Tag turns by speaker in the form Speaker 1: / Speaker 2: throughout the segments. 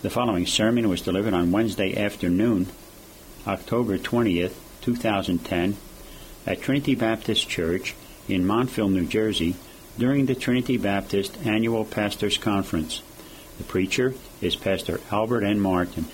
Speaker 1: The following sermon was delivered on Wednesday afternoon, October 20th, 2010, at Trinity Baptist Church in Montville, New Jersey, during the Trinity Baptist Annual Pastors Conference. The preacher is Pastor Albert N. Martin.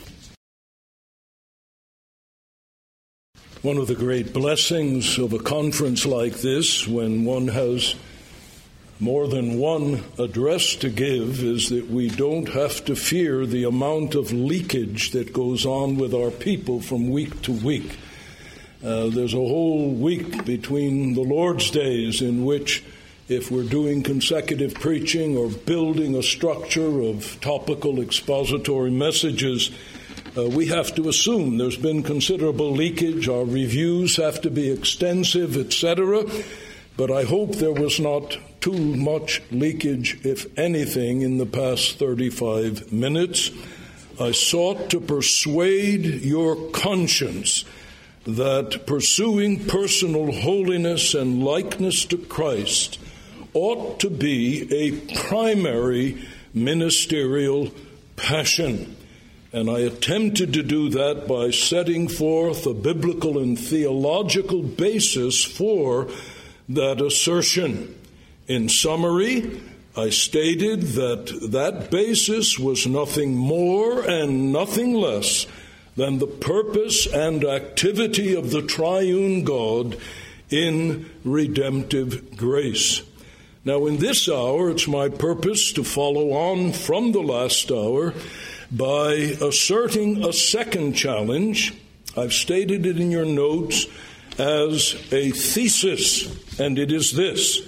Speaker 2: One of the great blessings of a conference like this, when one has more than one address to give, is that we don't have to fear the amount of leakage that goes on with our people from week to week. There's a whole week between the Lord's days in which, if we're doing consecutive preaching or building a structure of topical expository messages, we have to assume there's been considerable leakage. Our reviews have to be extensive, etc. But I hope there was not too much leakage, if anything, in the past 35 minutes. I sought to persuade your conscience that pursuing personal holiness and likeness to Christ ought to be a primary ministerial passion. And I attempted to do that by setting forth a biblical and theological basis for that assertion. In summary, I stated that basis was nothing more and nothing less than the purpose and activity of the triune God in redemptive grace. Now, in this hour, it's my purpose to follow on from the last hour by asserting a second challenge. I've stated it in your notes as a thesis, and it is this: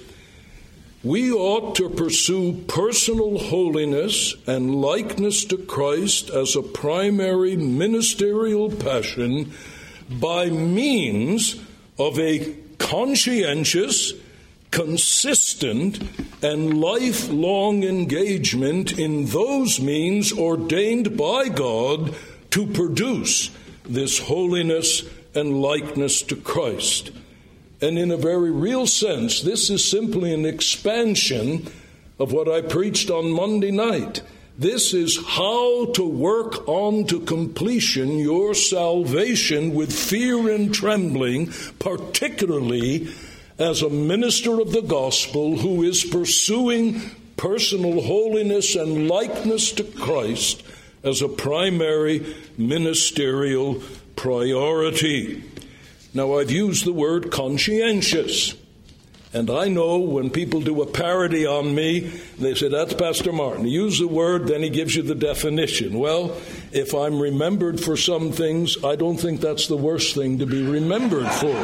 Speaker 2: we ought to pursue personal holiness and likeness to Christ as a primary ministerial passion by means of a conscientious, consistent, and lifelong engagement in those means ordained by God to produce this holiness and likeness to Christ. And in a very real sense, this is simply an expansion of what I preached on Monday night. This is how to work on to completion your salvation with fear and trembling, particularly as a minister of the gospel who is pursuing personal holiness and likeness to Christ as a primary ministerial priority. Now, I've used the word conscientious, and I know when people do a parody on me, they say, that's Pastor Martin. He used the word, then he gives you the definition. Well, if I'm remembered for some things, I don't think that's the worst thing to be remembered for.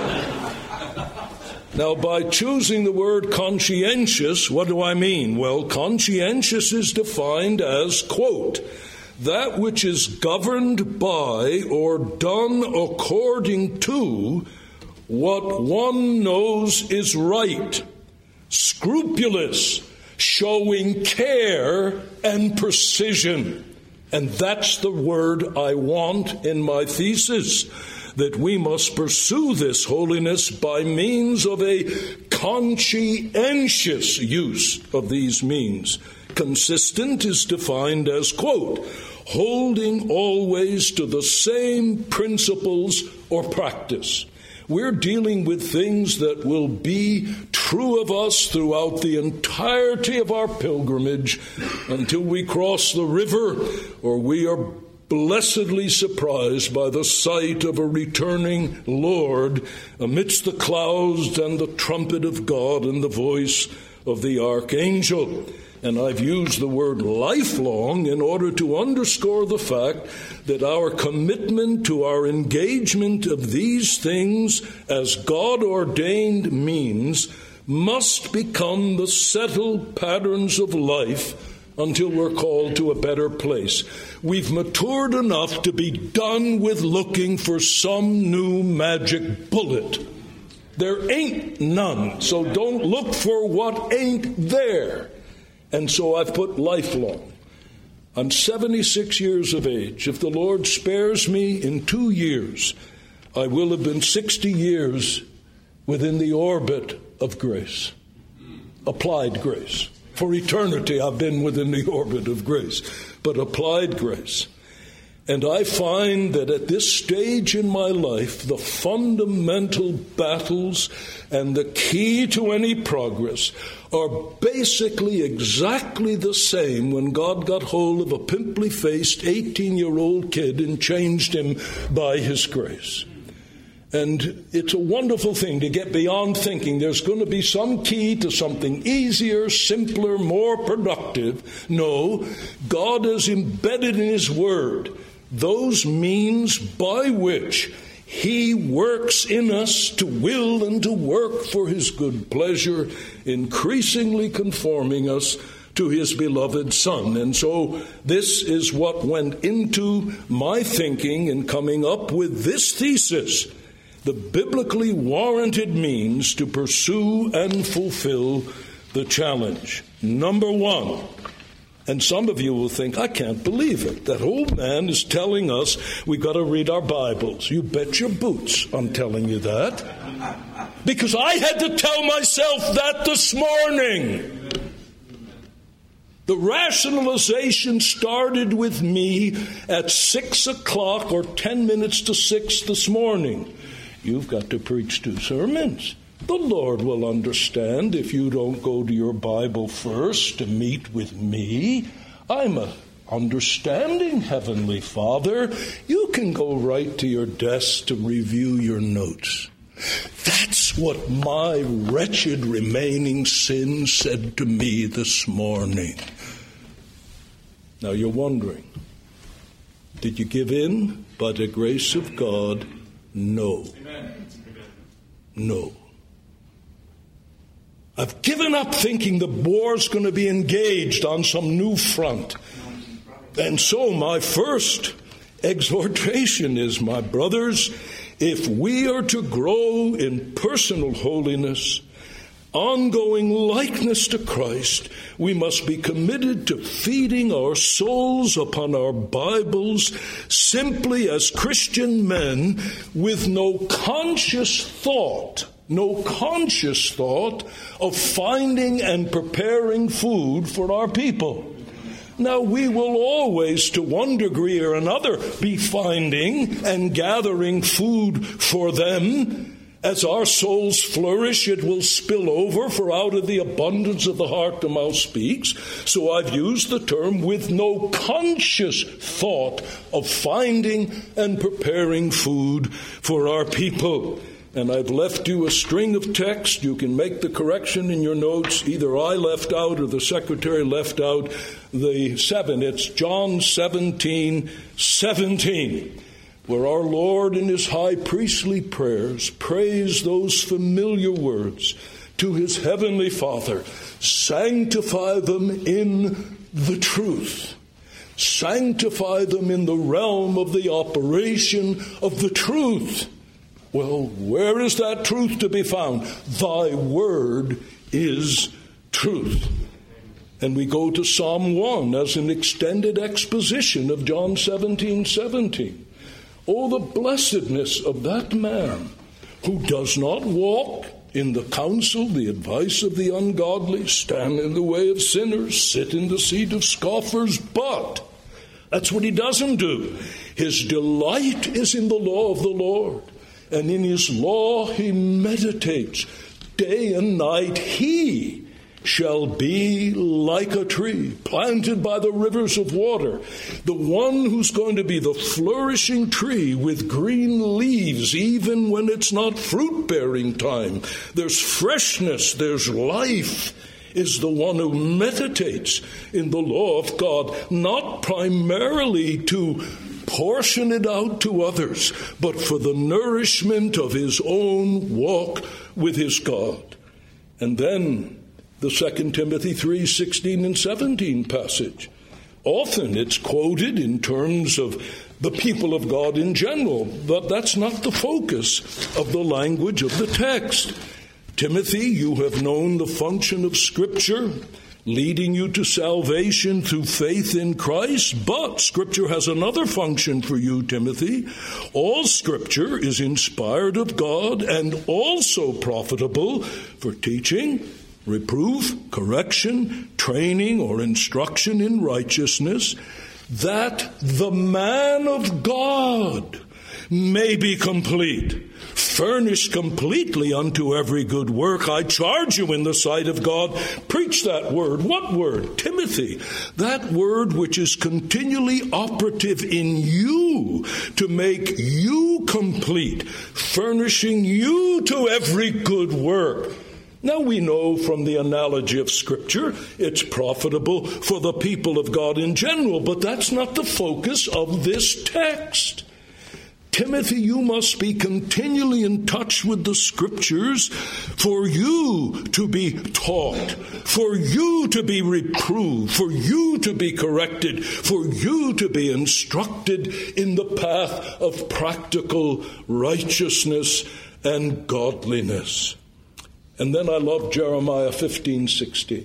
Speaker 2: Now, by choosing the word conscientious, what do I mean? Well, conscientious is defined as, quote, that which is governed by or done according to what one knows is right, scrupulous, showing care and precision. And that's the word I want in my thesis, that we must pursue this holiness by means of a conscientious use of these means. Consistent is defined as, quote, holding always to the same principles or practice. We're dealing with things that will be true of us throughout the entirety of our pilgrimage until we cross the river or we are blessedly surprised by the sight of a returning Lord amidst the clouds and the trumpet of God and the voice of the archangel. And I've used the word lifelong in order to underscore the fact that our commitment to our engagement of these things as God-ordained means must become the settled patterns of life until we're called to a better place. We've matured enough to be done with looking for some new magic bullet. There ain't none, so don't look for what ain't there. And so I've put lifelong. I'm 76 years of age. If the Lord spares me in 2 years, I will have been 60 years within the orbit of grace, applied grace. For eternity, I've been within the orbit of grace, but applied grace. And I find that at this stage in my life, the fundamental battles and the key to any progress are basically exactly the same when God got hold of a pimply-faced 18-year-old kid and changed him by his grace. And it's a wonderful thing to get beyond thinking there's going to be some key to something easier, simpler, more productive. No, God has embedded in His Word those means by which He works in us to will and to work for His good pleasure, increasingly conforming us to His beloved Son. And so this is what went into my thinking in coming up with this thesis: the biblically warranted means to pursue and fulfill the challenge. Number one, and some of you will think, I can't believe it. That old man is telling us we've got to read our Bibles. You bet your boots I'm telling you that. Because I had to tell myself that this morning. The rationalization started with me at 6 o'clock or 10 minutes to 6 this morning. You've got to preach 2 sermons. The Lord will understand if you don't go to your Bible first to meet with me. I'm an understanding Heavenly Father. You can go right to your desk to review your notes. That's what my wretched remaining sin said to me this morning. Now you're wondering, did you give in by the grace of God? No. No. I've given up thinking the war's going to be engaged on some new front. And so my first exhortation is, my brothers, if we are to grow in personal holiness, ongoing likeness to Christ, we must be committed to feeding our souls upon our Bibles simply as Christian men with no conscious thought of finding and preparing food for our people. Now, we will always, to one degree or another, be finding and gathering food for them. As our souls flourish, it will spill over, for out of the abundance of the heart the mouth speaks. So I've used the term with no conscious thought of finding and preparing food for our people. And I've left you a string of text. You can make the correction in your notes. Either I left out or the secretary left out the 7. It's John 17:17. Where our Lord in His high priestly prayers prays those familiar words to His heavenly Father: sanctify them in the truth. Sanctify them in the realm of the operation of the truth. Well, where is that truth to be found? Thy word is truth. And we go to Psalm 1 as an extended exposition of John 17:17. Oh, the blessedness of that man who does not walk in the counsel, the advice of the ungodly, stand in the way of sinners, sit in the seat of scoffers, but that's what he doesn't do. His delight is in the law of the Lord, and in His law he meditates day and night. He shall be like a tree planted by the rivers of water. The one who's going to be the flourishing tree with green leaves even when it's not fruit-bearing time. There's freshness, there's life, is the one who meditates in the law of God, not primarily to portion it out to others, but for the nourishment of his own walk with his God. And then the 2 Timothy 3:16 and 17 passage. Often it's quoted in terms of the people of God in general, but that's not the focus of the language of the text. Timothy, you have known the function of Scripture, leading you to salvation through faith in Christ, but Scripture has another function for you, Timothy. All Scripture is inspired of God and also profitable for teaching, reproof, correction, training, or instruction in righteousness, that the man of God may be complete, furnished completely unto every good work. I charge you in the sight of God, preach that word. What word? Timothy. That word which is continually operative in you to make you complete, furnishing you to every good work. Now we know from the analogy of Scripture it's profitable for the people of God in general, but that's not the focus of this text. Timothy, you must be continually in touch with the Scriptures for you to be taught, for you to be reproved, for you to be corrected, for you to be instructed in the path of practical righteousness and godliness. And then I love Jeremiah 15:16.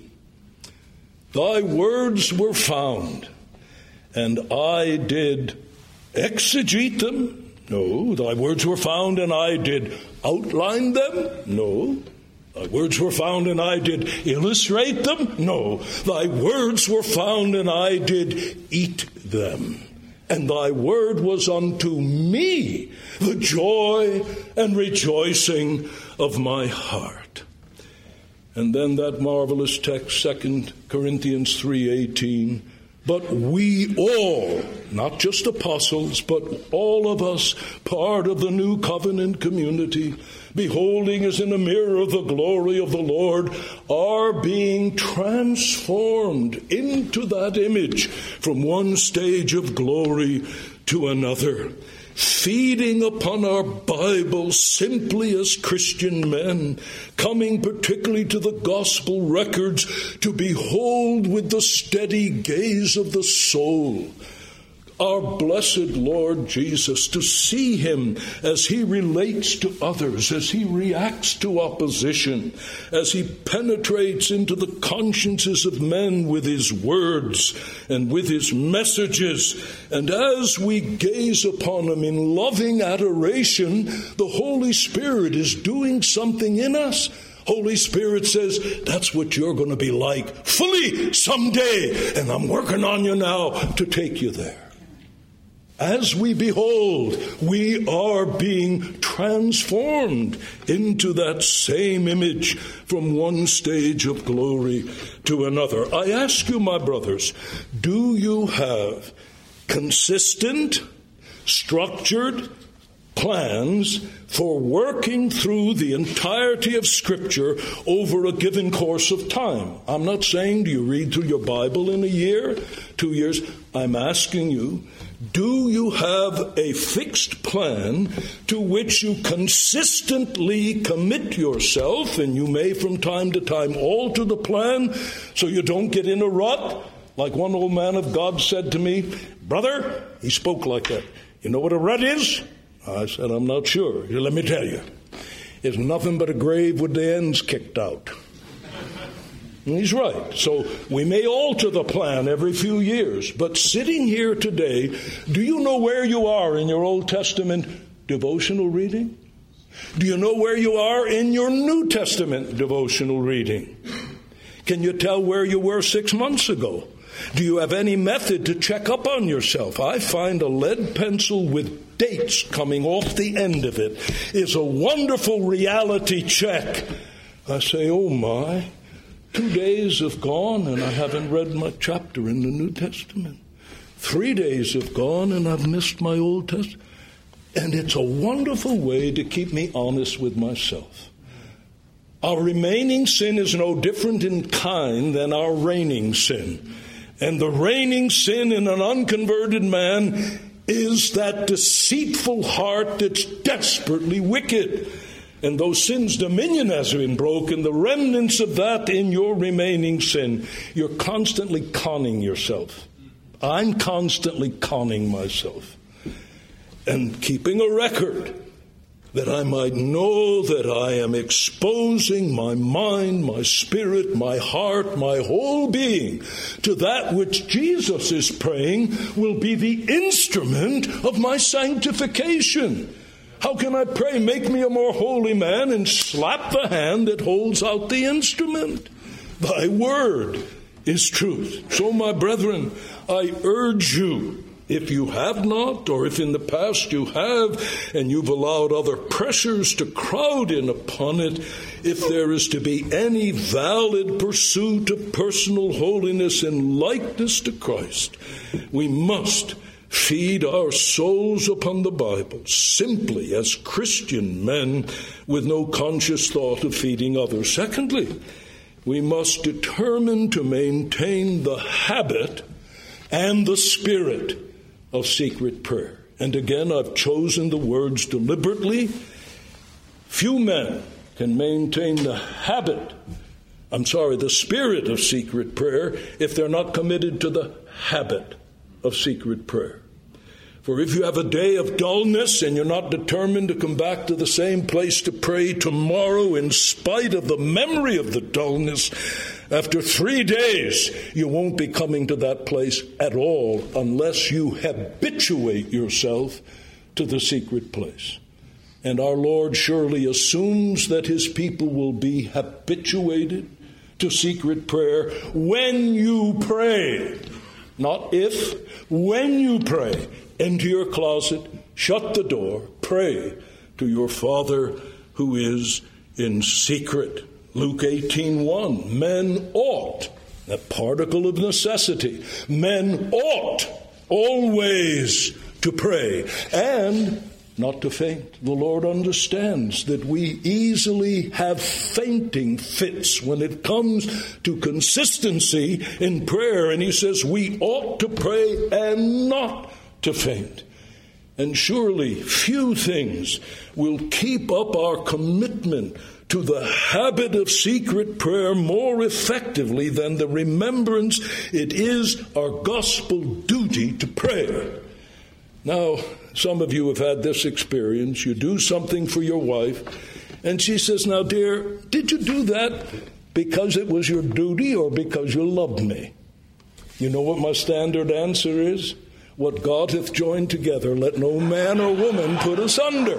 Speaker 2: Thy words were found, and I did exegete them. No. Thy words were found, and I did outline them. No. Thy words were found, and I did illustrate them. No. Thy words were found, and I did eat them. And thy word was unto me the joy and rejoicing of my heart. And then that marvelous text, 2 Corinthians 3:18. But we all, not just apostles, but all of us, part of the new covenant community, beholding as in a mirror the glory of the Lord, are being transformed into that image from one stage of glory to another, feeding upon our Bibles simply as Christian men, coming particularly to the gospel records to behold with the steady gaze of the soul our blessed Lord Jesus, to see him as he relates to others, as he reacts to opposition, as he penetrates into the consciences of men with his words and with his messages. And as we gaze upon him in loving adoration, the Holy Spirit is doing something in us. Holy Spirit says, that's what you're going to be like fully someday, and I'm working on you now to take you there. As we behold, we are being transformed into that same image from one stage of glory to another. I ask you, my brothers, do you have consistent, structured plans for working through the entirety of Scripture over a given course of time? I'm not saying do you read through your Bible in a year, 2 years. I'm asking you, do you have a fixed plan to which you consistently commit yourself, and you may from time to time alter the plan so you don't get in a rut? Like one old man of God said to me, brother, he spoke like that, you know what a rut is? I said, I'm not sure. Let me tell you. It's nothing but a grave with the ends kicked out. And he's right. So we may alter the plan every few years. But sitting here today, do you know where you are in your Old Testament devotional reading? Do you know where you are in your New Testament devotional reading? Can you tell where you were 6 months ago? Do you have any method to check up on yourself? I find a lead pencil with dates coming off the end of it is a wonderful reality check. I say, oh my, 2 days have gone and I haven't read my chapter in the New Testament. 3 days have gone and I've missed my Old Testament. And it's a wonderful way to keep me honest with myself. Our remaining sin is no different in kind than our reigning sin. And the reigning sin in an unconverted man is that deceitful heart that's desperately wicked. And though sin's dominion has been broken, the remnants of that in your remaining sin, you're constantly conning yourself. I'm constantly conning myself. And keeping a record that I might know that I am exposing my mind, my spirit, my heart, my whole being to that which Jesus is praying will be the instrument of my sanctification. How can I pray, make me a more holy man, and slap the hand that holds out the instrument? Thy word is truth. So, my brethren, I urge you, if you have not, or if in the past you have, and you've allowed other pressures to crowd in upon it, if there is to be any valid pursuit of personal holiness and likeness to Christ, we must feed our souls upon the Bible, simply as Christian men with no conscious thought of feeding others. Secondly, we must determine to maintain the habit and the spirit of secret prayer. And again, I've chosen the words deliberately. Few men can maintain the spirit of secret prayer if they're not committed to the habit of secret prayer. For if you have a day of dullness and you're not determined to come back to the same place to pray tomorrow in spite of the memory of the dullness, after 3 days you won't be coming to that place at all unless you habituate yourself to the secret place. And our Lord surely assumes that his people will be habituated to secret prayer when you pray. Not if, when you pray. Enter your closet, shut the door, pray to your Father who is in secret. Luke 18:1, men ought, a particle of necessity, men ought always to pray and not to faint. The Lord understands that we easily have fainting fits when it comes to consistency in prayer, and he says we ought to pray and not to faint. And surely few things will keep up our commitment to the habit of secret prayer more effectively than the remembrance it is our gospel duty to pray. Now, some of you have had this experience. You do something for your wife, and she says, now, dear, did you do that because it was your duty or because you loved me? You know what my standard answer is? What God hath joined together, let no man or woman put asunder.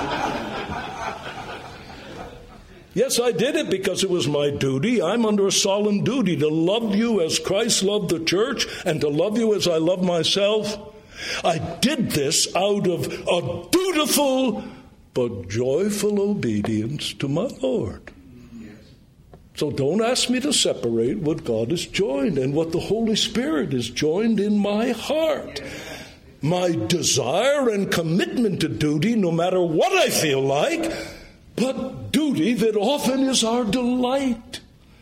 Speaker 2: Yes, I did it because it was my duty. I'm under a solemn duty to love you as Christ loved the church and to love you as I love myself. I did this out of a dutiful but joyful obedience to my Lord. So don't ask me to separate what God has joined and what the Holy Spirit has joined in my heart. My desire and commitment to duty, no matter what I feel like, but duty that often is our delight.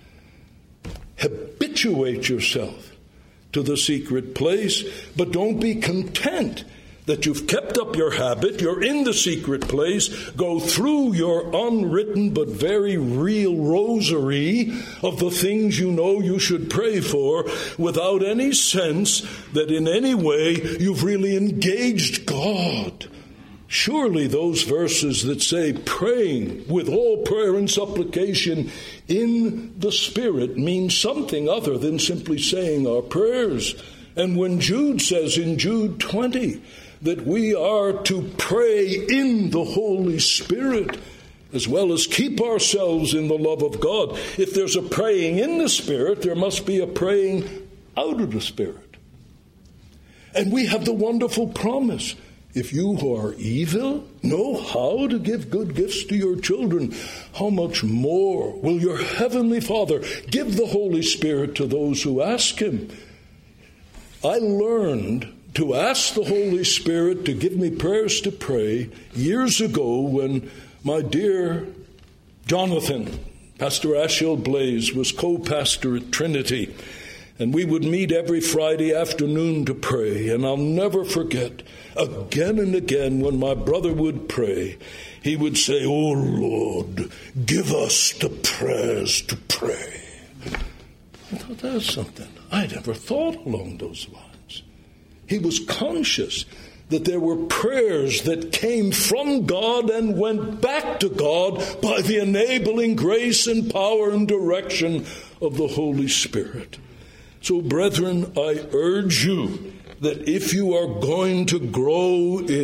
Speaker 2: Habituate yourself to the secret place, but don't be content that you've kept up your habit, you're in the secret place, go through your unwritten but very real rosary of the things you know you should pray for without any sense that in any way you've really engaged God. Surely those verses that say praying with all prayer and supplication in the Spirit mean something other than simply saying our prayers. And when Jude says in Jude 20 that we are to pray in the Holy Spirit as well as keep ourselves in the love of God, if there's a praying in the Spirit, there must be a praying out of the Spirit. And we have the wonderful promise, if you who are evil know how to give good gifts to your children, how much more will your heavenly Father give the Holy Spirit to those who ask him? I learned to ask the Holy Spirit to give me prayers to pray years ago when my dear Jonathan, Pastor Ashiel Blaze, was co-pastor at Trinity, and we would meet every Friday afternoon to pray. And I'll never forget, again and again, when my brother would pray, he would say, "Oh Lord, give us the prayers to pray." I thought, that's something I never thought along those lines. He was conscious that there were prayers that came from God and went back to God by the enabling grace and power and direction of the Holy Spirit. So, brethren, I urge you that if you are going to grow in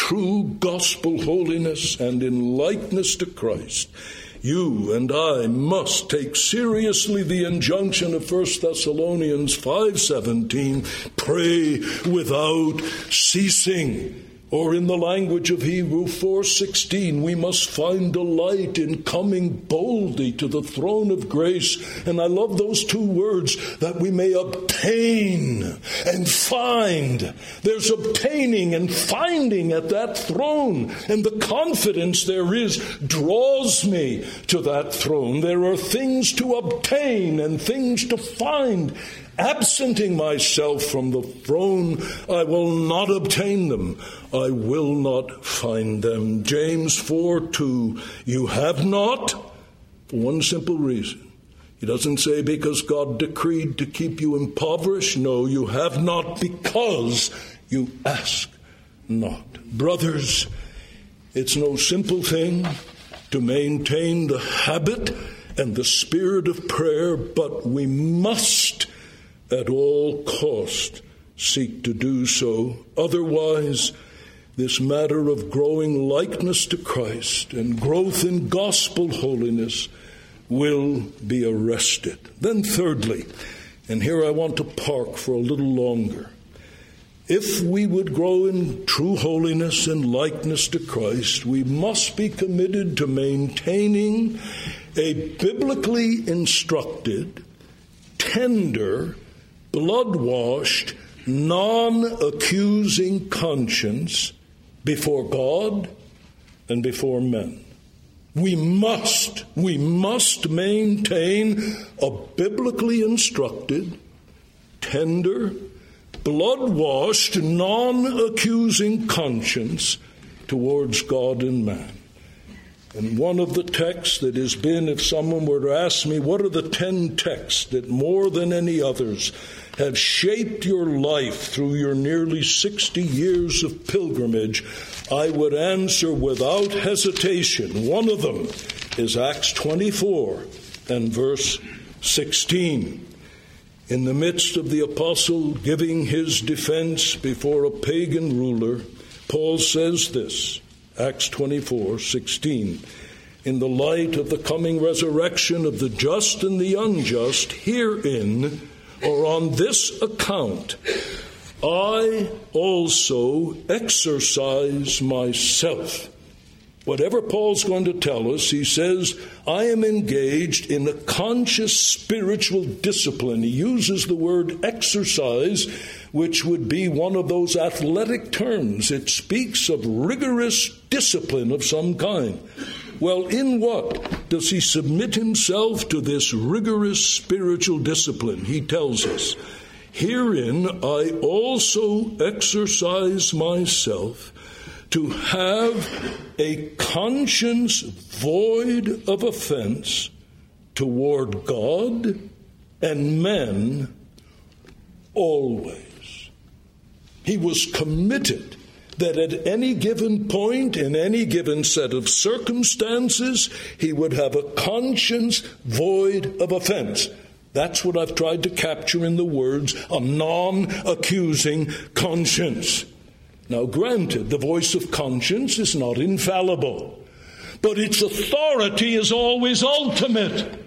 Speaker 2: true gospel holiness and in likeness to Christ, you and I must take seriously the injunction of 1 Thessalonians 5:17, pray without ceasing. Or in the language of Hebrew 4:16, we must find delight in coming boldly to the throne of grace. And I love those two words, that we may obtain and find. There's obtaining and finding at that throne. And the confidence there is draws me to that throne. There are things to obtain and things to find. Absenting myself from the throne, I will not obtain them. I will not find them. James 4:2, you have not, for one simple reason. He doesn't say because God decreed to keep you impoverished. No, you have not because you ask not. Brothers, it's no simple thing to maintain the habit and the spirit of prayer, but we must at all cost seek to do so. Otherwise, this matter of growing likeness to Christ and growth in gospel holiness will be arrested. Then thirdly, and here I want to park for a little longer, if we would grow in true holiness and likeness to Christ, we must be committed to maintaining a biblically instructed, tender, blood-washed, non-accusing conscience before God and before men. We must maintain a biblically instructed, tender, blood-washed, non-accusing conscience towards God and man. And one of the texts that has been, if someone were to ask me, what are the 10 texts that more than any others have shaped your life through your nearly 60 years of pilgrimage, I would answer without hesitation. One of them is Acts 24 and verse 16. In the midst of the apostle giving his defense before a pagan ruler, Paul says this, Acts 24:16. In the light of the coming resurrection of the just and the unjust, herein, or on this account, I also exercise myself. Whatever Paul's going to tell us, he says, I am engaged in a conscious spiritual discipline. He uses the word exercise, which would be one of those athletic terms. It speaks of rigorous discipline of some kind. Well, in what does he submit himself to this rigorous spiritual discipline? He tells us, herein I also exercise myself to have a conscience void of offense toward God and men always. He was committed that at any given point, in any given set of circumstances, he would have a conscience void of offense. That's what I've tried to capture in the words, a non-accusing conscience. Now, granted, the voice of conscience is not infallible, but its authority is always ultimate.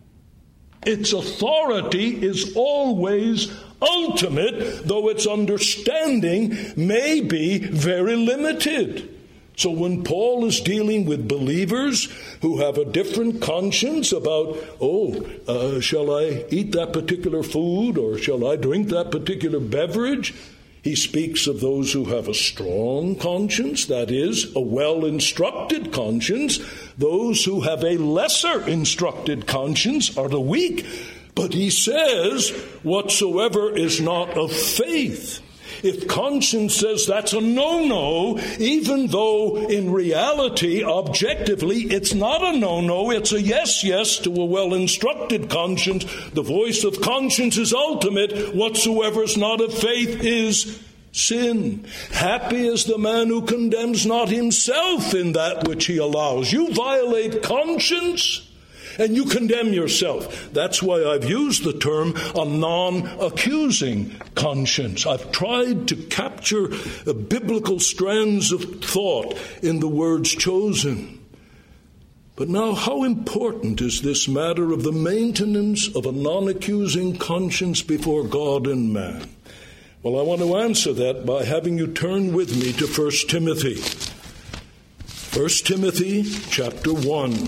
Speaker 2: Its authority is always ultimate, though its understanding may be very limited. So when Paul is dealing with believers who have a different conscience about, shall I eat that particular food or shall I drink that particular beverage? He speaks of those who have a strong conscience, that is, a well-instructed conscience. Those who have a lesser instructed conscience are the weak. But he says, whatsoever is not of faith. If conscience says that's a no-no, even though in reality, objectively, it's not a no-no, it's a yes to a well-instructed conscience. The voice of conscience is ultimate. Whatsoever is not of faith is sin. Happy is the man who condemns not himself in that which he allows. You violate conscience, and you condemn yourself. That's why I've used the term a non-accusing conscience. I've tried to capture biblical strands of thought in the words chosen. But now, how important is this matter of the maintenance of a non-accusing conscience before God and man? Well, I want to answer that by having you turn with me to 1 Timothy. 1 Timothy chapter 1.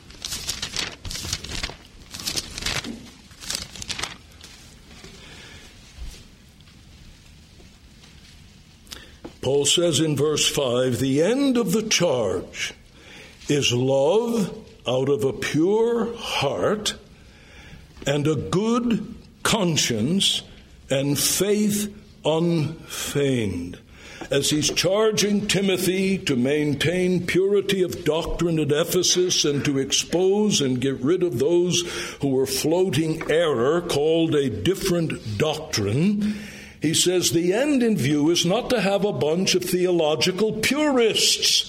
Speaker 2: Paul says in verse 5, the end of the charge is love out of a pure heart and a good conscience and faith unfeigned. As he's charging Timothy to maintain purity of doctrine at Ephesus and to expose and get rid of those who were floating error called a different doctrine, he says the end in view is not to have a bunch of theological purists.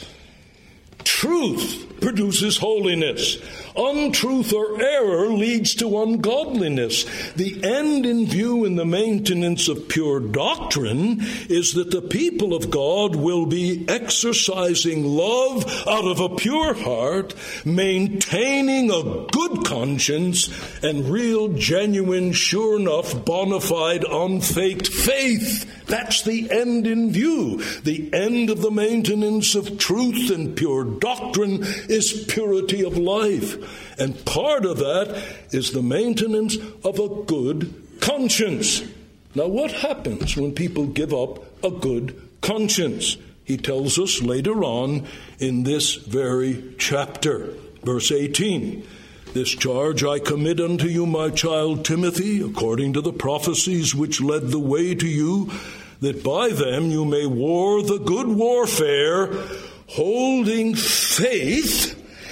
Speaker 2: Truth produces holiness. Untruth or error leads to ungodliness. The end in view in the maintenance of pure doctrine is that the people of God will be exercising love out of a pure heart, maintaining a good conscience, and real, genuine, sure enough, bona fide, unfaked faith. That's the end in view. The end of the maintenance of truth and pure doctrine is purity of life. And part of that is the maintenance of a good conscience. Now, what happens when people give up a good conscience? He tells us later on in this very chapter. Verse 18, this charge I commit unto you, my child Timothy, according to the prophecies which led the way to you, that by them you may war the good warfare, holding faith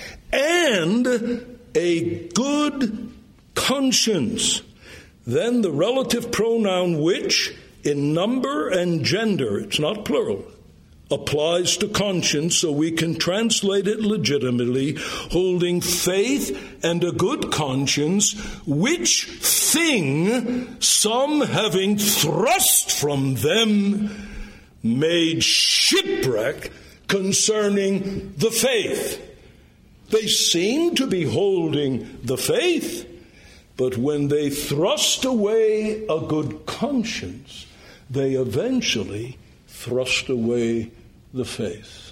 Speaker 2: and a good conscience. Then the relative pronoun which, in number and gender, it's not plural, applies to conscience, so we can translate it legitimately, holding faith and a good conscience, which thing some having thrust from them made shipwreck concerning the faith. They seem to be holding the faith, but when they thrust away a good conscience, they eventually thrust away the faith.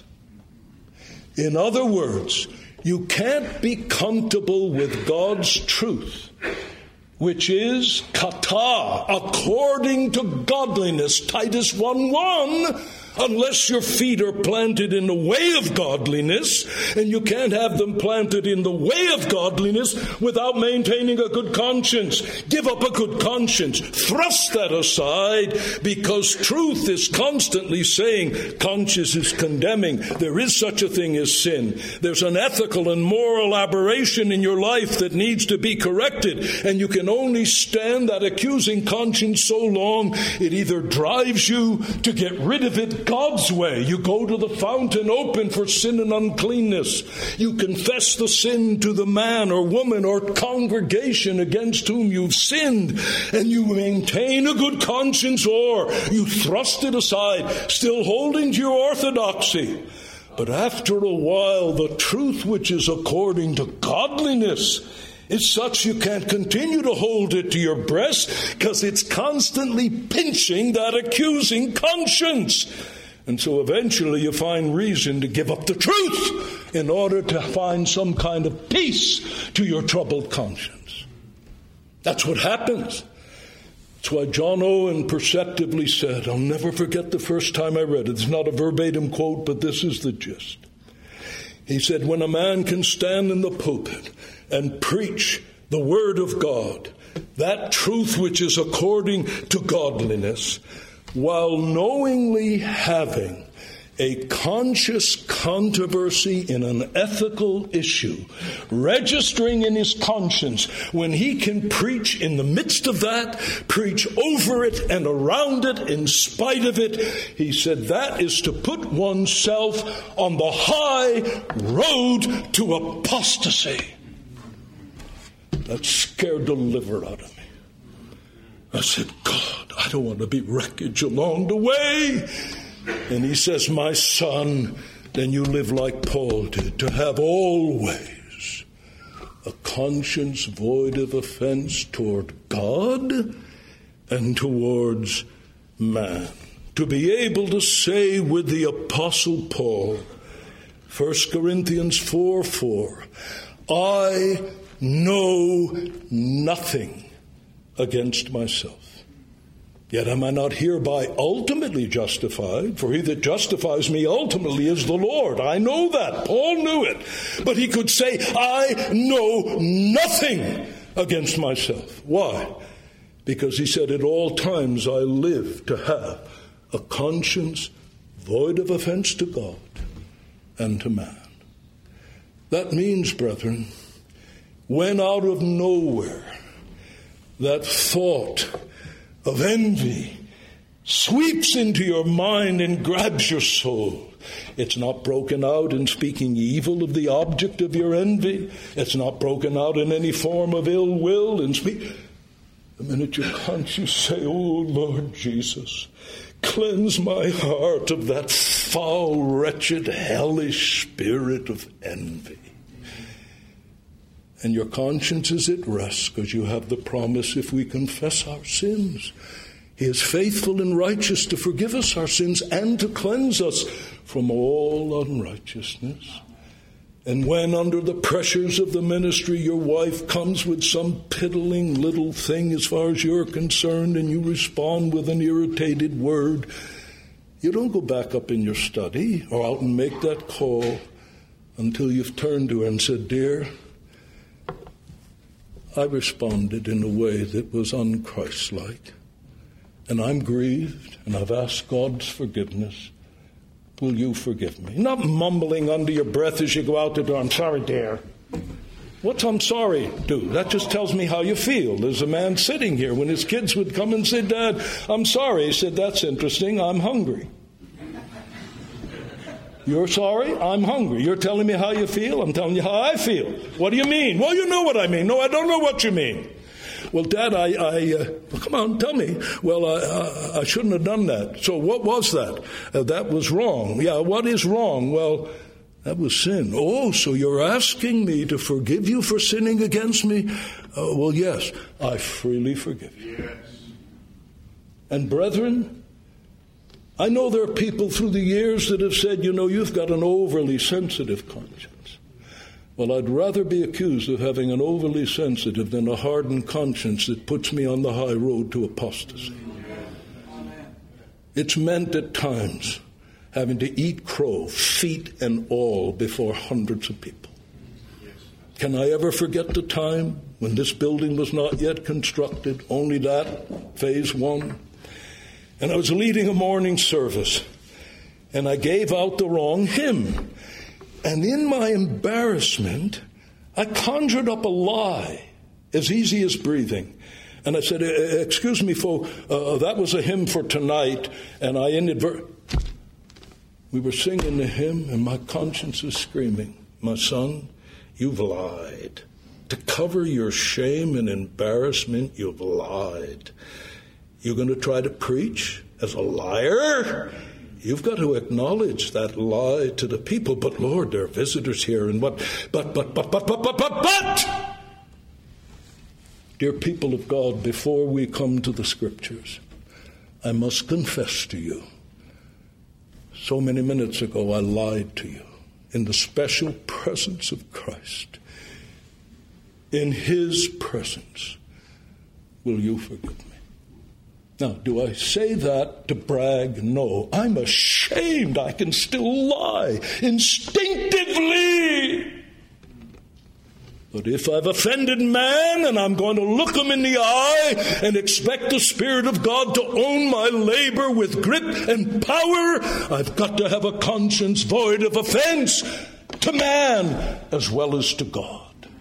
Speaker 2: In other words, you can't be comfortable with God's truth, which is kata, according to godliness, Titus 1:1, unless your feet are planted in the way of godliness, and you can't have them planted in the way of godliness without maintaining a good conscience. Give up a good conscience. Thrust that aside, because truth is constantly saying conscience is condemning. There is such a thing as sin. There's an ethical and moral aberration in your life that needs to be corrected, and you can only stand that accusing conscience so long it either drives you to get rid of it God's way. You go to the fountain open for sin and uncleanness. You confess the sin to the man or woman or congregation against whom you've sinned, and you maintain a good conscience, or you thrust it aside, still holding to your orthodoxy. But after a while, the truth which is according to godliness is such you can't continue to hold it to your breast, because it's constantly pinching that accusing conscience. And so eventually you find reason to give up the truth in order to find some kind of peace to your troubled conscience. That's what happens. That's why John Owen perceptively said, I'll never forget the first time I read it. It's not a verbatim quote, but this is the gist. He said, when a man can stand in the pulpit and preach the word of God, that truth which is according to godliness, while knowingly having a conscious controversy in an ethical issue, registering in his conscience, when he can preach in the midst of that, preach over it and around it, in spite of it, he said that is to put oneself on the high road to apostasy. that scared the liver out of me. I said, God, I don't want to be wreckage along the way. And he says, my son, then you live like Paul did, to have always a conscience void of offense toward God and towards man. To be able to say with the Apostle Paul, 1 Corinthians 4:4, I know nothing against myself. Yet am I not hereby ultimately justified? For he that justifies me ultimately is the Lord. I know that. Paul knew it. But he could say, I know nothing against myself. Why? Because he said, at all times I live to have a conscience void of offense to God and to man. That means, brethren, when out of nowhere that thought of envy sweeps into your mind and grabs your soul, it's not broken out in speaking evil of the object of your envy. It's not broken out in any form of ill will. The minute your conscience say, oh, Lord Jesus, cleanse my heart of that foul, wretched, hellish spirit of envy. And your conscience is at rest because you have the promise, if we confess our sins, he is faithful and righteous to forgive us our sins and to cleanse us from all unrighteousness. And when under the pressures of the ministry your wife comes with some piddling little thing as far as you're concerned and you respond with an irritated word, you don't go back up in your study or out and make that call until you've turned to her and said, dear, I responded in a way that was unchristlike, and I'm grieved, and I've asked God's forgiveness. Will you forgive me? Not mumbling under your breath as you go out the door, I'm sorry, dear. What's I'm sorry do? That just tells me how you feel. There's a man sitting here. When his kids would come and say, Dad, I'm sorry. He said, that's interesting. I'm hungry. You're sorry? I'm hungry. You're telling me how you feel? I'm telling you how I feel. What do you mean? Well, you know what I mean. No, I don't know what you mean. Well, Dad, well, come on, tell me. Well, I shouldn't have done that. So what was that? That was wrong. Yeah, what is wrong? Well, that was sin. Oh, so you're asking me to forgive you for sinning against me? Well, yes, I freely forgive you. Yes. And brethren, I know there are people through the years that have said, you've got an overly sensitive conscience. Well, I'd rather be accused of having an overly sensitive than a hardened conscience that puts me on the high road to apostasy. It's meant at times having to eat crow, feet and all, before hundreds of people. Can I ever forget the time when this building was not yet constructed, only that, phase 1? And I was leading a morning service, and I gave out the wrong hymn. And in my embarrassment, I conjured up a lie, as easy as breathing. And I said, excuse me, folks, that was a hymn for tonight, and I we were singing the hymn, and my conscience is screaming, my son, you've lied. To cover your shame and embarrassment, you've lied. You're going to try to preach as a liar? You've got to acknowledge that lie to the people. But Lord, there are visitors here, and what? But. Dear people of God, before we come to the Scriptures, I must confess to you, so many minutes ago I lied to you in the special presence of Christ. In His presence, will you forgive me? Now, do I say that to brag? No. I'm ashamed I can still lie instinctively. But if I've offended man and I'm going to look him in the eye and expect the Spirit of God to own my labor with grip and power, I've got to have a conscience void of offense to man as well as to God.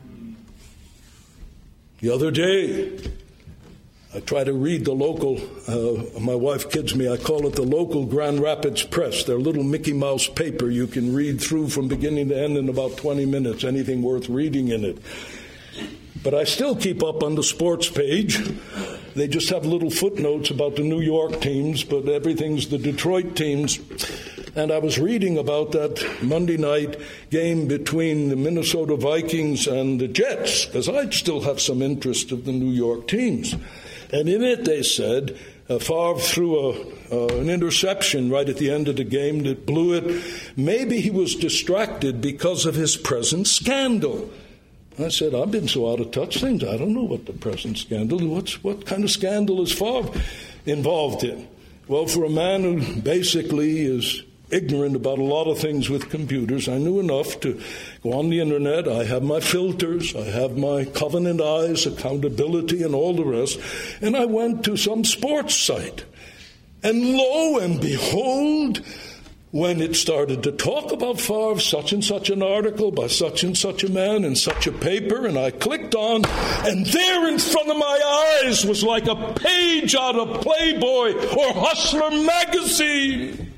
Speaker 2: The other day, I try to read the local, my wife kids me, I call it the local Grand Rapids Press. Their little Mickey Mouse paper you can read through from beginning to end in about 20 minutes, anything worth reading in it. But I still keep up on the sports page. They just have little footnotes about the New York teams, but everything's the Detroit teams. And I was reading about that Monday night game between the Minnesota Vikings and the Jets, because I still have some interest of the New York teams. And in it they said Favre threw an interception right at the end of the game that blew it. Maybe he was distracted because of his present scandal. I said, I've been so out of touch things. I don't know what the present scandal is. What kind of scandal is Favre involved in? Well, for a man who basically is ignorant about a lot of things with computers, I knew enough to go on the internet. I have my filters. I have my Covenant Eyes, accountability, and all the rest. And I went to some sports site. And lo and behold, when it started to talk about Favre, such and such an article by such and such a man in such a paper, and I clicked on, and there in front of my eyes was like a page out of Playboy or Hustler magazine.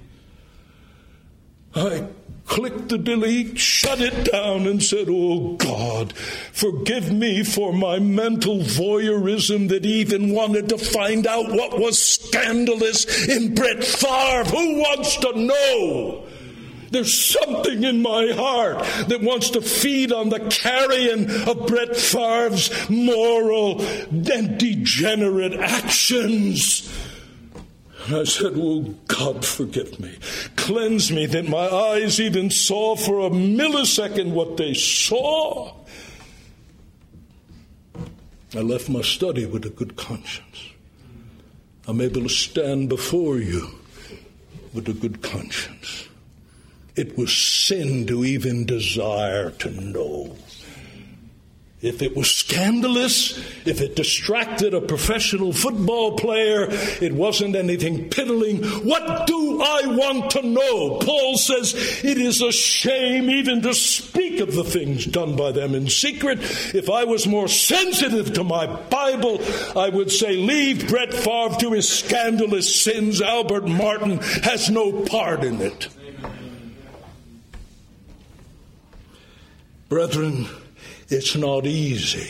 Speaker 2: I clicked the delete, shut it down, and said, oh, God, forgive me for my mental voyeurism that even wanted to find out what was scandalous in Brett Favre. Who wants to know? There's something in my heart that wants to feed on the carrion of Brett Favre's moral and degenerate actions. And I said, oh, God, forgive me. Cleanse me that my eyes even saw for a millisecond what they saw. I left my study with a good conscience. I'm able to stand before you with a good conscience. It was sin to even desire to know. If it was scandalous, if it distracted a professional football player, it wasn't anything piddling. What do I want to know? Paul says it is a shame even to speak of the things done by them in secret. If I was more sensitive to my Bible, I would say, leave Brett Favre to his scandalous sins. Albert Martin has no part in it. Brethren, it's not easy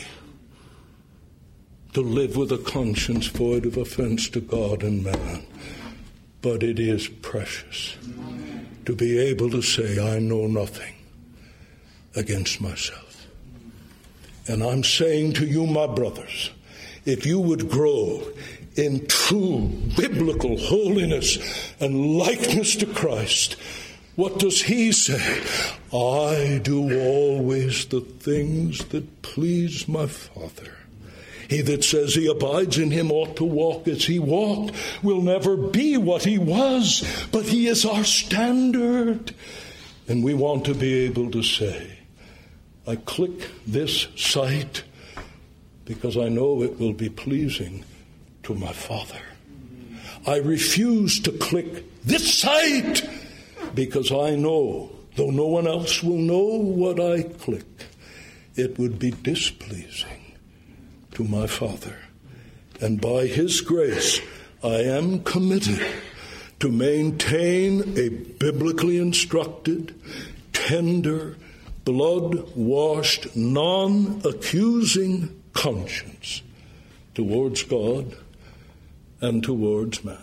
Speaker 2: to live with a conscience void of offense to God and man, but it is precious to be able to say, I know nothing against myself. And I'm saying to you, my brothers, if you would grow in true biblical holiness and likeness to Christ, what does he say? I do always the things that please my Father. He that says he abides in him ought to walk as he walked, will never be what he was, but he is our standard. And we want to be able to say, I click this site because I know it will be pleasing to my Father. I refuse to click this site because I know, though no one else will know what I click, it would be displeasing to my Father. And by his grace, I am committed to maintain a biblically instructed, tender, blood-washed, non-accusing conscience towards God and towards man.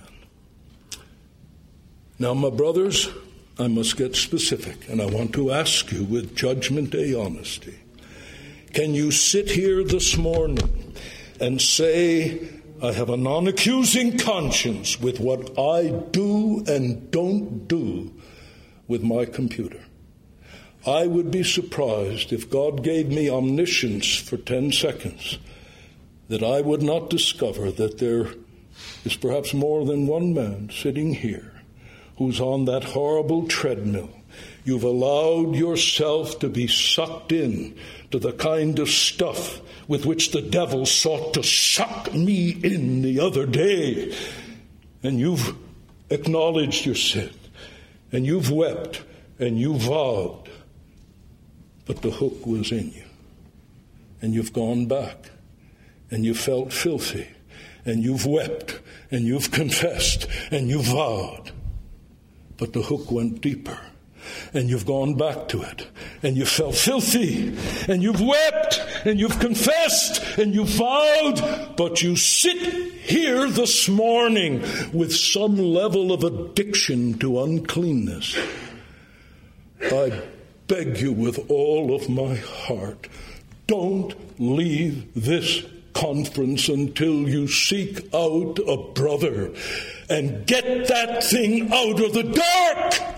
Speaker 2: Now, my brothers, I must get specific, and I want to ask you with Judgment Day honesty. Can you sit here this morning and say, I have a non-accusing conscience with what I do and don't do with my computer? I would be surprised if God gave me omniscience for 10 seconds, that I would not discover that there is perhaps more than one man sitting here who's on that horrible treadmill. You've allowed yourself to be sucked in to the kind of stuff with which the devil sought to suck me in the other day. And you've acknowledged your sin, and you've wept, and you vowed, but the hook was in you. And you've gone back, and you felt filthy, and you've wept, and you've confessed, and you vowed. But the hook went deeper. and you've gone back to it, and you felt filthy, and you've wept, and you've confessed, and you've vowed, but you sit here this morning with some level of addiction to uncleanness. I beg you with all of my heart, don't leave this conference until you seek out a brother and get that thing out of the dark.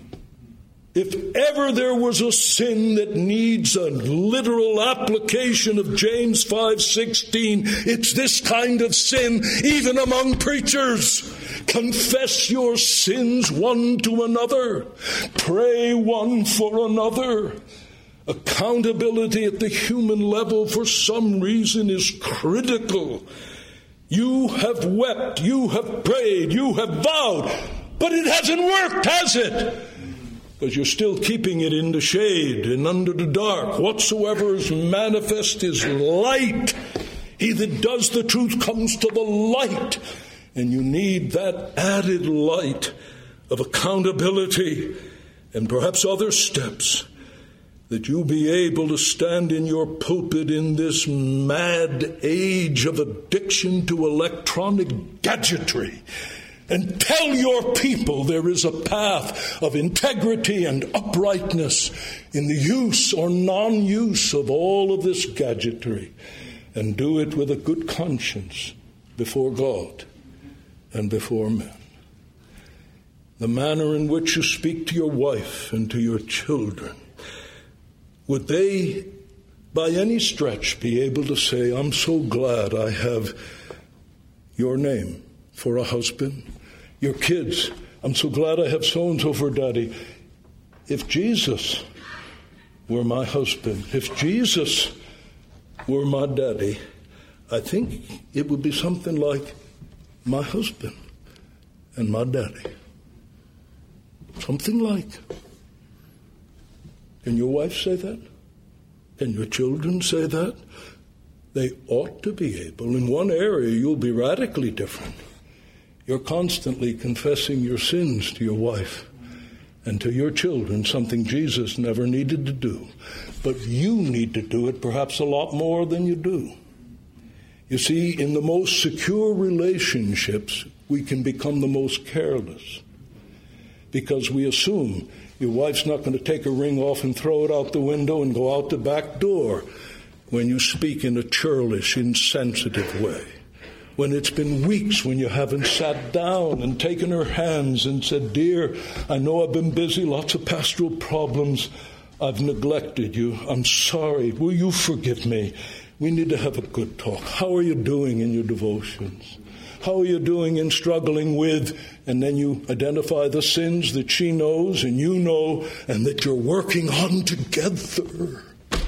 Speaker 2: If ever there was a sin that needs a literal application of James 5:16, it's this kind of sin, even among preachers. Confess your sins one to another. Pray one for another. Accountability at the human level for some reason is critical. You have wept, you have prayed, you have vowed, but it hasn't worked, has it? Because you're still keeping it in the shade and under the dark. Whatsoever is manifest is light. He that does the truth comes to the light. And you need that added light of accountability and perhaps other steps, that you'll be able to stand in your pulpit in this mad age of addiction to electronic gadgetry and tell your people there is a path of integrity and uprightness in the use or non-use of all of this gadgetry, and do it with a good conscience before God and before men. The manner in which you speak to your wife and to your children, would they, by any stretch, be able to say, I'm so glad I have your name for a husband? Your kids, I'm so glad I have so-and-so for daddy. If Jesus were my husband, if Jesus were my daddy, I think it would be something like my husband and my daddy. Something like. Can your wife say that? Can your children say that? They ought to be able. In one area, you'll be radically different. You're constantly confessing your sins to your wife and to your children, something Jesus never needed to do. But you need to do it perhaps a lot more than you do. You see, in the most secure relationships, we can become the most careless because we assume your wife's not going to take a ring off and throw it out the window and go out the back door when you speak in a churlish, insensitive way. When it's been weeks when you haven't sat down and taken her hands and said, dear, I know I've been busy, lots of pastoral problems. I've neglected you. I'm sorry. Will you forgive me? We need to have a good talk. How are you doing in your devotions? How are you doing in struggling with? And then you identify the sins that she knows and you know and that you're working on together.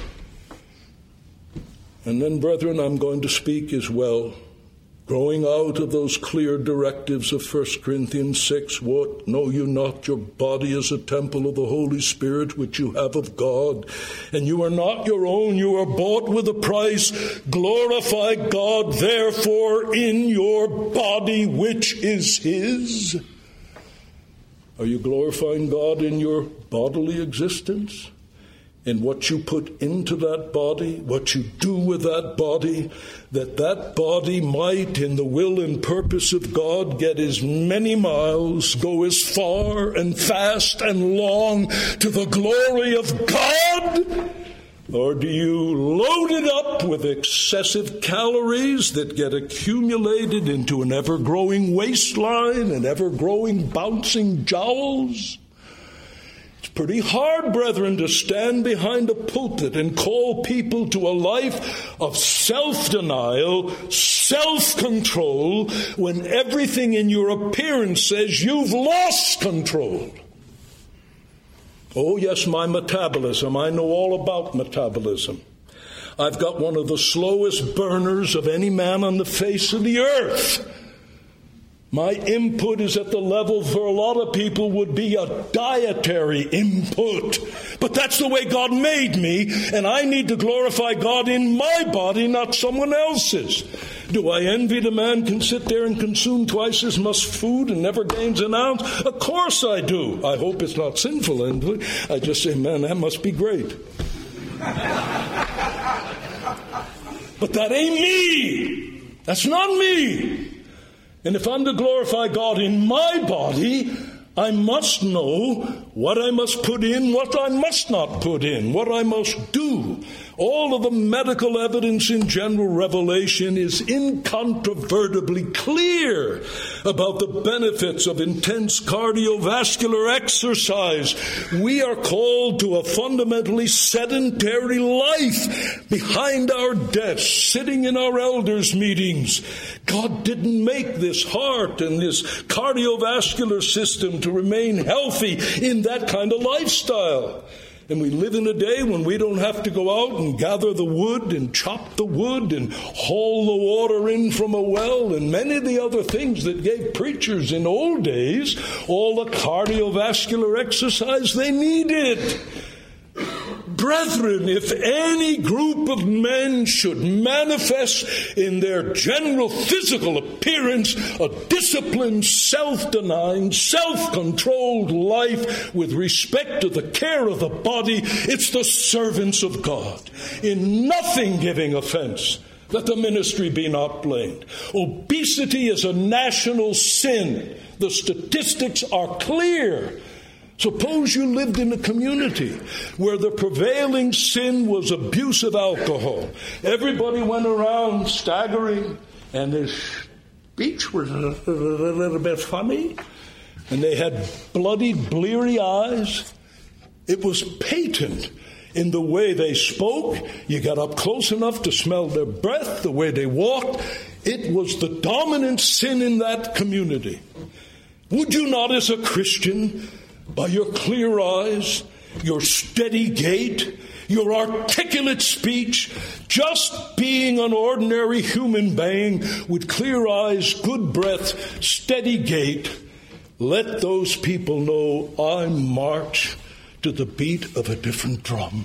Speaker 2: And then, brethren, I'm going to speak as well, growing out of those clear directives of 1 Corinthians 6, what know you not, your body is a temple of the Holy Spirit which you have of God, and you are not your own, you are bought with a price. Glorify God therefore in your body which is His. Are you glorifying God in your bodily existence? In what you put into that body, what you do with that body, that body might, in the will and purpose of God, get as many miles, go as far and fast and long to the glory of God? Or do you load it up with excessive calories that get accumulated into an ever-growing waistline and ever-growing bouncing jowls? It's pretty hard, brethren, to stand behind a pulpit and call people to a life of self-denial, self-control, when everything in your appearance says you've lost control. Oh, yes, my metabolism. I know all about metabolism. I've got one of the slowest burners of any man on the face of the earth. My input is at the level for a lot of people would be a dietary input. But that's the way God made me, and I need to glorify God in my body, not someone else's. Do I envy the man can sit there and consume twice as much food and never gains an ounce? Of course I do. I hope it's not sinful envy. I just say, man, that must be great. But that ain't me. That's not me. And if I'm to glorify God in my body, I must know what I must put in, what I must not put in, what I must do. All of the medical evidence in general revelation is incontrovertibly clear about the benefits of intense cardiovascular exercise. We are called to a fundamentally sedentary life behind our desks, sitting in our elders' meetings. God didn't make this heart and this cardiovascular system to remain healthy in that kind of lifestyle. And we live in a day when we don't have to go out and gather the wood and chop the wood and haul the water in from a well and many of the other things that gave preachers in old days all the cardiovascular exercise they needed. Brethren, if any group of men should manifest in their general physical appearance a disciplined, self-denying, self-controlled life with respect to the care of the body, it's the servants of God, in nothing giving offense, that the ministry be not blamed. Obesity is a national sin. The statistics are clear. Suppose you lived in a community where the prevailing sin was abuse of alcohol. Everybody went around staggering, and their speech was a little bit funny, and they had bloody, bleary eyes. It was patent in the way they spoke. You got up close enough to smell their breath, the way they walked. It was the dominant sin in that community. Would you not, as a Christian, by your clear eyes, your steady gait, your articulate speech, just being an ordinary human being with clear eyes, good breath, steady gait, let those people know I march to the beat of a different drum?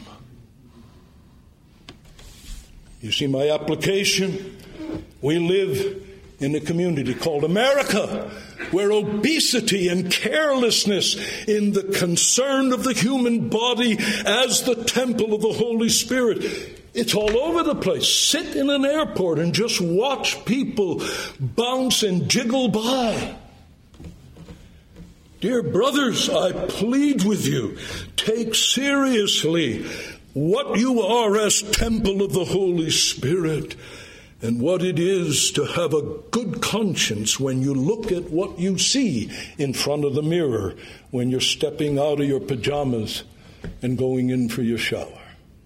Speaker 2: You see my application? We live in a community called America, where obesity and carelessness in the concern of the human body as the temple of the Holy Spirit, it's all over the place. Sit in an airport and just watch people bounce and jiggle by. Dear brothers, I plead with you, take seriously what you are as temple of the Holy Spirit, and what it is to have a good conscience when you look at what you see in front of the mirror when you're stepping out of your pajamas and going in for your shower.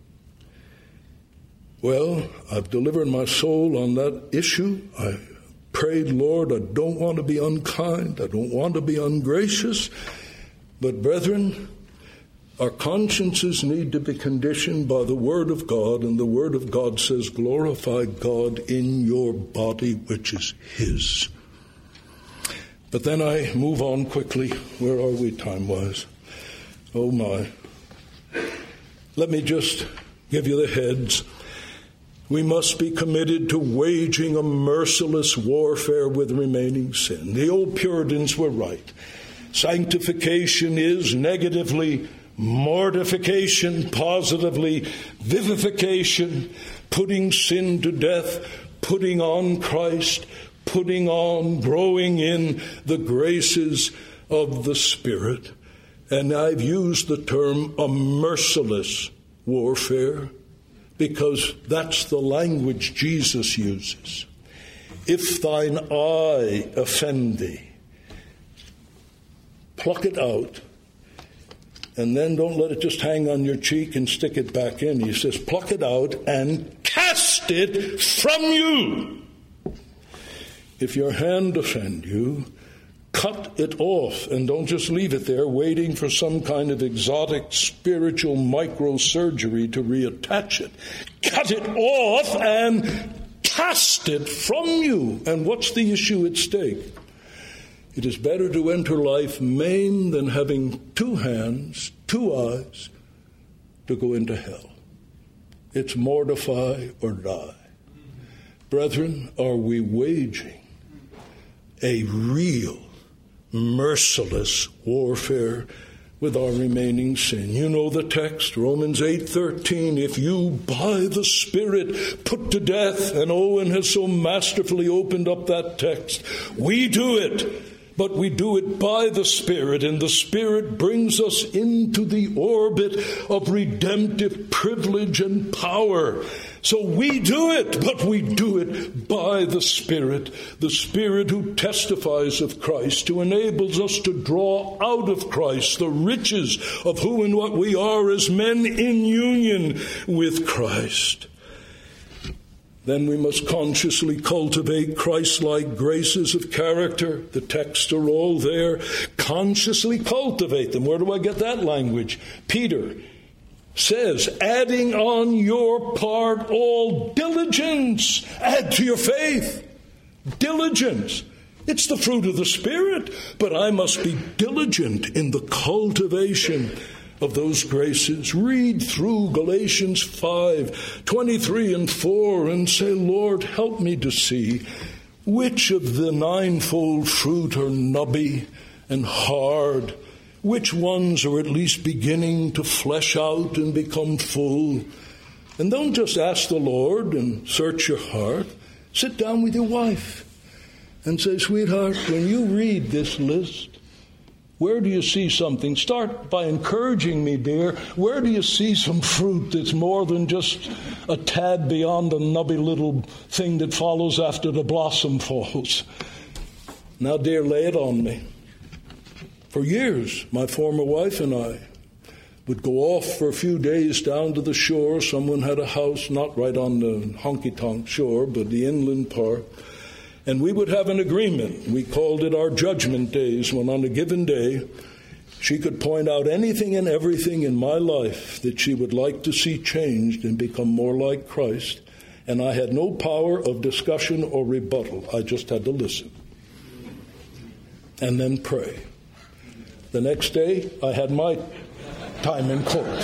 Speaker 2: Well, I've delivered my soul on that issue. I prayed, Lord, I don't want to be unkind. I don't want to be ungracious. But brethren, our consciences need to be conditioned by the Word of God, and the Word of God says, glorify God in your body, which is His. But then I move on quickly. Where are we time-wise? Oh, my. Let me just give you the heads. We must be committed to waging a merciless warfare with remaining sin. The old Puritans were right. Sanctification is negatively mortification, positively vivification, putting sin to death, putting on Christ, putting on, growing in the graces of the Spirit. And I've used the term a merciless warfare because that's the language Jesus uses. If thine eye offend thee, pluck it out. And then don't let it just hang on your cheek and stick it back in. He says, pluck it out and cast it from you. If your hand offend you, cut it off, and don't just leave it there waiting for some kind of exotic spiritual microsurgery to reattach it. Cut it off and cast it from you. And what's the issue at stake? It is better to enter life maimed than having 2 hands, 2 eyes, to go into hell. It's mortify or die. Brethren, are we waging a real, merciless warfare with our remaining sin? You know the text, Romans 8:13, if you by the Spirit put to death, and Owen has so masterfully opened up that text, we do it. But we do it by the Spirit, and the Spirit brings us into the orbit of redemptive privilege and power. So we do it, but we do it by the Spirit who testifies of Christ, who enables us to draw out of Christ the riches of who and what we are as men in union with Christ. Then we must consciously cultivate Christ-like graces of character. The texts are all there. Consciously cultivate them. Where do I get that language? Peter says, adding on your part all diligence. Add to your faith. Diligence. It's the fruit of the Spirit. But I must be diligent in the cultivation of those graces. Read through Galatians 5:23 and 4 and say, Lord, help me to see which of the ninefold fruit are nubby and hard, which ones are at least beginning to flesh out and become full. And don't just ask the Lord and search your heart. Sit down with your wife and say, sweetheart, when you read this list, where do you see something? Start by encouraging me, dear. Where do you see some fruit that's more than just a tad beyond the nubby little thing that follows after the blossom falls? Now, dear, lay it on me. For years, my former wife and I would go off for a few days down to the shore. Someone had a house, not right on the honky-tonk shore, but the inland part. And we would have an agreement. We called it our judgment days, when on a given day, she could point out anything and everything in my life that she would like to see changed and become more like Christ. And I had no power of discussion or rebuttal. I just had to listen. And then pray. The next day, I had my time in court.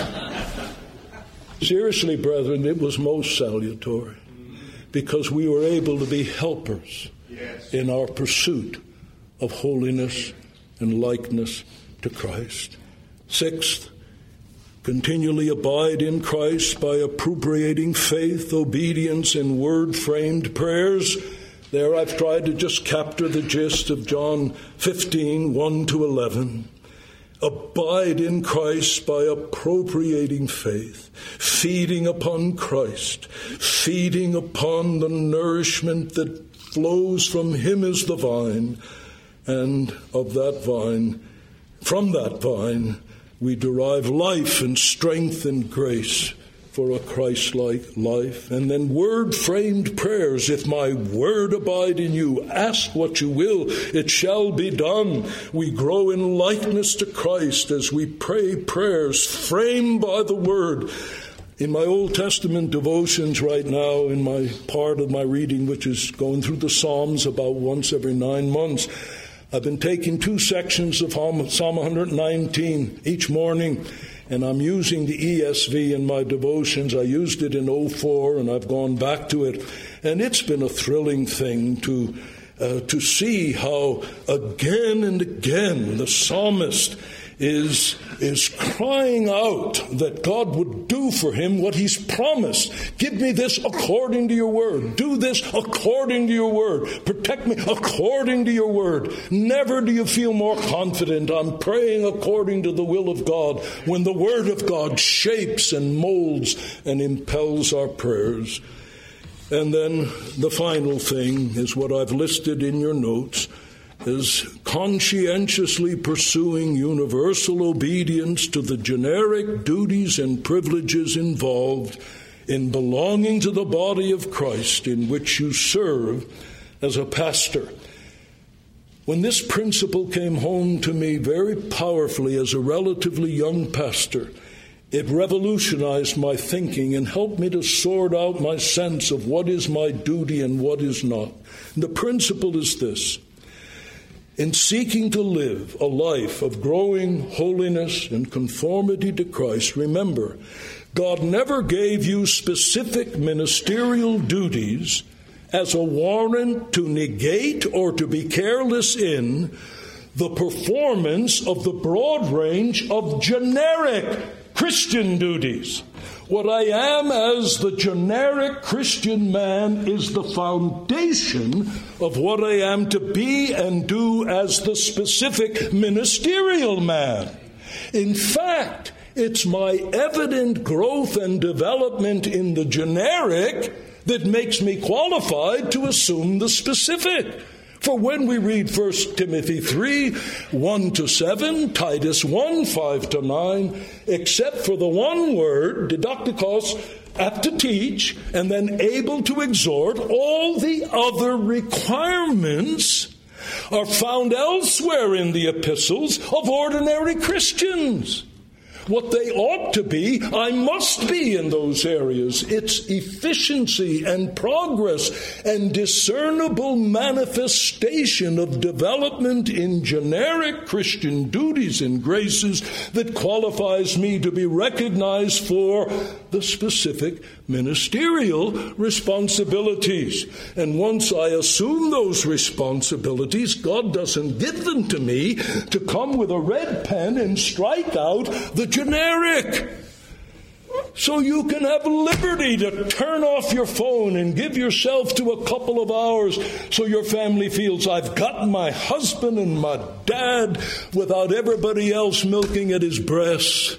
Speaker 2: Seriously, brethren, it was most salutary, because we were able to be helpers in our pursuit of holiness and likeness to Christ. Sixth, continually abide in Christ by appropriating faith, obedience, and word-framed prayers. There I've tried to just capture the gist of John 15, 1-11. Abide in Christ by appropriating faith, feeding upon Christ, feeding upon the nourishment that flows from Him as the vine, and of that vine, from that vine, we derive life and strength and grace for a Christ-like life. And then word-framed prayers. If my word abide in you, ask what you will, it shall be done. We grow in likeness to Christ as we pray prayers framed by the word. In my Old Testament devotions right now, in my part of my reading, which is going through the Psalms about once every 9 months, I've been taking 2 sections of Psalm 119 each morning, and I'm using the ESV in my devotions. I used it in 2004, and I've gone back to it. And it's been a thrilling thing to see how again and again the psalmist is crying out that God would do for him what He's promised. Give me this according to your word. Do this according to your word. Protect me according to your word. Never do you feel more confident on praying according to the will of God when the word of God shapes and molds and impels our prayers. And then the final thing is what I've listed in your notes, is conscientiously pursuing universal obedience to the generic duties and privileges involved in belonging to the body of Christ in which you serve as a pastor. When this principle came home to me very powerfully as a relatively young pastor, it revolutionized my thinking and helped me to sort out my sense of what is my duty and what is not. And the principle is this: in seeking to live a life of growing holiness and conformity to Christ, remember, God never gave you specific ministerial duties as a warrant to negate or to be careless in the performance of the broad range of generic Christian duties. What I am as the generic Christian man is the foundation of what I am to be and do as the specific ministerial man. In fact, it's my evident growth and development in the generic that makes me qualified to assume the specific. For when we read 1 Timothy 3, 1-7, Titus 1, 5-9, except for the one word, didaktikos, apt to teach, and then able to exhort, all the other requirements are found elsewhere in the epistles of ordinary Christians. What they ought to be, I must be in those areas. It's efficiency and progress and discernible manifestation of development in generic Christian duties and graces that qualifies me to be recognized for the specific ministerial responsibilities. And once I assume those responsibilities, God doesn't give them to me to come with a red pen and strike out the generic. So you can have liberty to turn off your phone and give yourself to a couple of hours so your family feels I've got my husband and my dad without everybody else milking at his breast.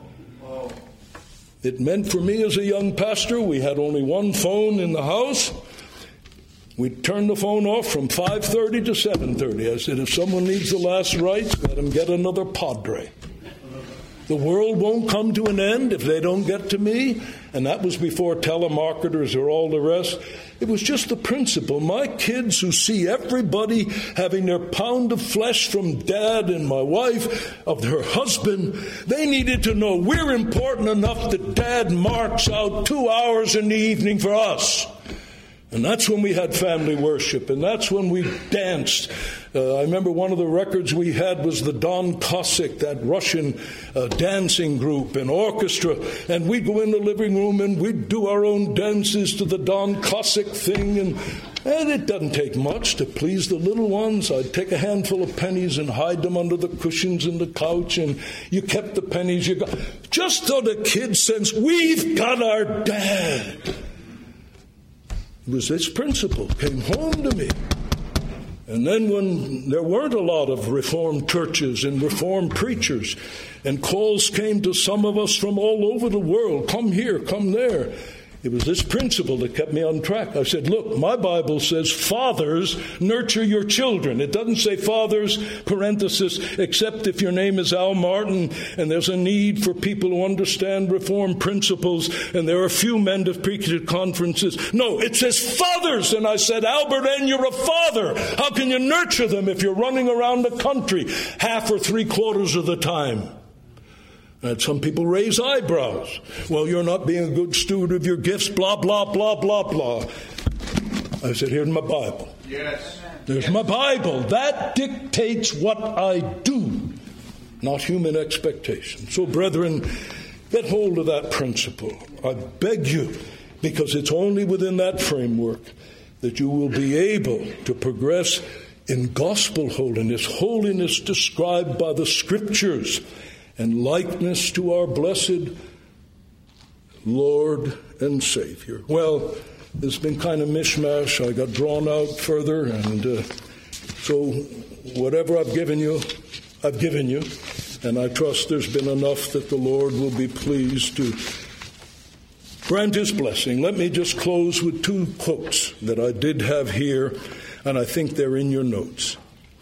Speaker 2: It meant for me as a young pastor, we had only one phone in the house. We'd turn the phone off from 5:30 to 7:30. I said, if someone needs the last rites, let them get another Padre. The world won't come to an end if they don't get to me. And that was before telemarketers or all the rest. It was just the principle. My kids who see everybody having their pound of flesh from dad and my wife, of her husband, they needed to know we're important enough that dad marks out 2 hours in the evening for us. And that's when we had family worship, and that's when we danced. I remember one of the records we had was the Don Cossack, that Russian dancing group and orchestra. And we'd go in the living room and we'd do our own dances to the Don Cossack thing. And it doesn't take much to please the little ones. I'd take a handful of pennies and hide them under the cushions in the couch. And you kept the pennies you got. Just so the kids sense, we've got our dad. It was this principle came home to me. And then when there weren't a lot of Reformed churches and Reformed preachers, and calls came to some of us from all over the world, come here, come there, it was this principle that kept me on track. I said, look, my Bible says fathers nurture your children. It doesn't say fathers, parenthesis, except if your name is Al Martin and there's a need for people who understand Reformed principles and there are a few men to preach at conferences. No, it says fathers. And I said, Albert N., you're a father. How can you nurture them if you're running around the country half or 3/4 of the time? And some people raise eyebrows. Well, you're not being a good steward of your gifts, blah, blah, blah, blah, blah. I said, here's my Bible.
Speaker 3: Yes.
Speaker 2: There's my Bible. That dictates what I do, not human expectation. So, brethren, get hold of that principle. I beg you, because it's only within that framework that you will be able to progress in gospel holiness described by the Scriptures, and likeness to our blessed Lord and Savior. Well, it's been kind of mishmash. I got drawn out further, and so whatever I've given you, and I trust there's been enough that the Lord will be pleased to grant His blessing. Let me just close with 2 quotes that I did have here, and I think they're in your notes.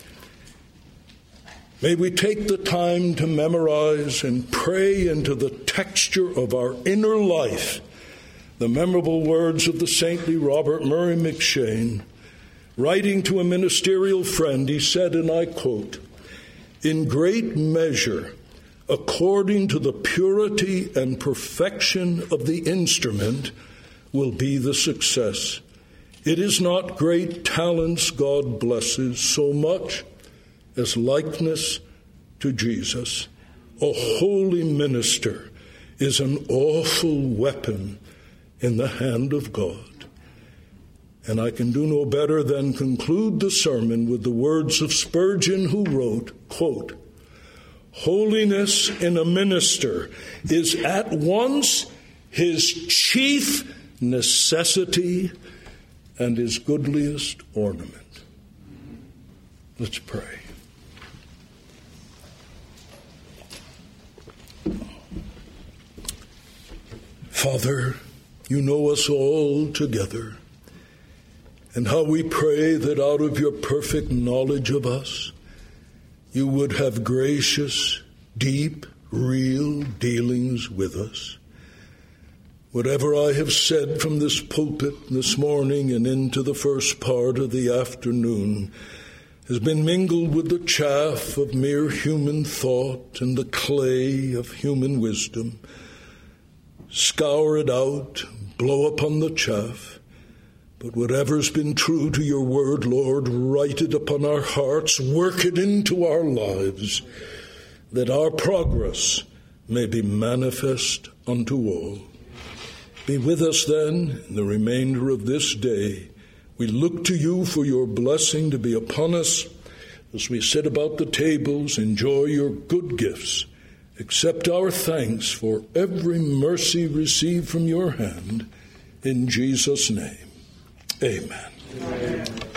Speaker 2: May we take the time to memorize and pray into the texture of our inner life the memorable words of the saintly Robert Murray McCheyne. Writing to a ministerial friend, he said, and I quote, "In great measure, according to the purity and perfection of the instrument, will be the success. It is not great talents God blesses so much as likeness to Jesus. A holy minister is an awful weapon in the hand of God." And I can do no better than conclude the sermon with the words of Spurgeon, who wrote, quote, "Holiness in a minister is at once his chief necessity and his goodliest ornament." Let's pray. Father, you know us all together, and how we pray that out of your perfect knowledge of us, you would have gracious, deep, real dealings with us. Whatever I have said from this pulpit this morning and into the first part of the afternoon has been mingled with the chaff of mere human thought and the clay of human wisdom. Scour it out, blow upon the chaff. But whatever's been true to your word, Lord, write it upon our hearts, work it into our lives, that our progress may be manifest unto all. Be with us then in the remainder of this day. We look to you for your blessing to be upon us as we sit about the tables, enjoy your good gifts. Accept our thanks for every mercy received from your hand. In Jesus' name, amen. Amen.